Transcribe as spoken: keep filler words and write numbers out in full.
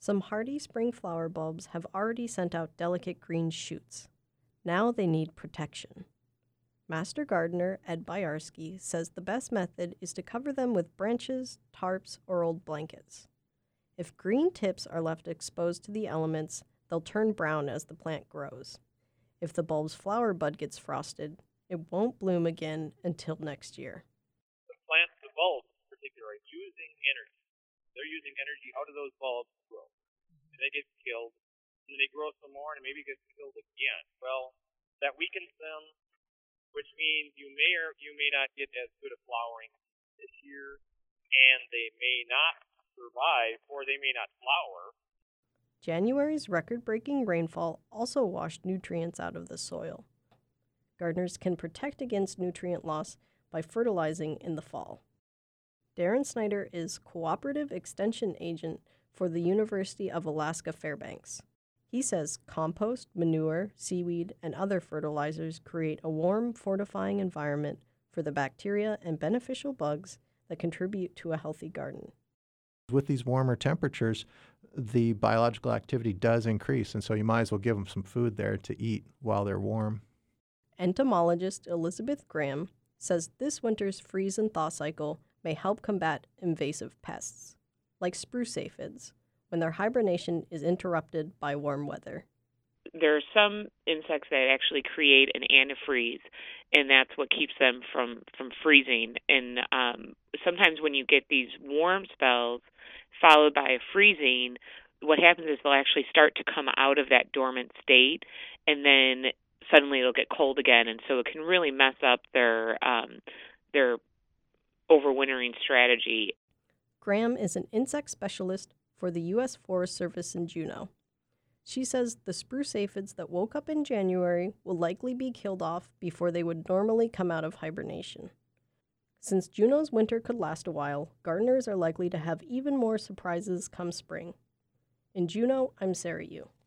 Some hardy spring flower bulbs have already sent out delicate green shoots. Now they need protection. Master gardener Ed Byarski says the best method is to cover them with branches, tarps, or old blankets. If green tips are left exposed to the elements, they'll turn brown as the plant grows. If the bulb's flower bud gets frosted, it won't bloom again until next year. The plants, the bulbs in particular, are using energy. They're using energy out of those bulbs to grow. And they get killed, and then they grow some more, and maybe get killed again. Well, that weakens them, which means you may or you may not get as good a flowering this year, and they may not survive, or they may not flower. January's record-breaking rainfall also washed nutrients out of the soil. Gardeners can protect against nutrient loss by fertilizing in the fall. Darren Snyder is Cooperative Extension Agent for the University of Alaska Fairbanks. He says compost, manure, seaweed, and other fertilizers create a warm, fortifying environment for the bacteria and beneficial bugs that contribute to a healthy garden. With these warmer temperatures, the biological activity does increase, and so you might as well give them some food there to eat while they're warm. Entomologist Elizabeth Graham says this winter's freeze and thaw cycle may help combat invasive pests, like spruce aphids, when their hibernation is interrupted by warm weather. There are some insects that actually create an antifreeze, and that's what keeps them from, from freezing. And um, sometimes when you get these warm spells followed by a freezing, what happens is they'll actually start to come out of that dormant state, and then suddenly it'll get cold again, and so it can really mess up their um, their overwintering strategy. Graham is an insect specialist for the U S Forest Service in Juneau. She says the spruce aphids that woke up in January will likely be killed off before they would normally come out of hibernation. Since Juneau's winter could last a while, gardeners are likely to have even more surprises come spring. In Juneau, I'm Sarah Yu.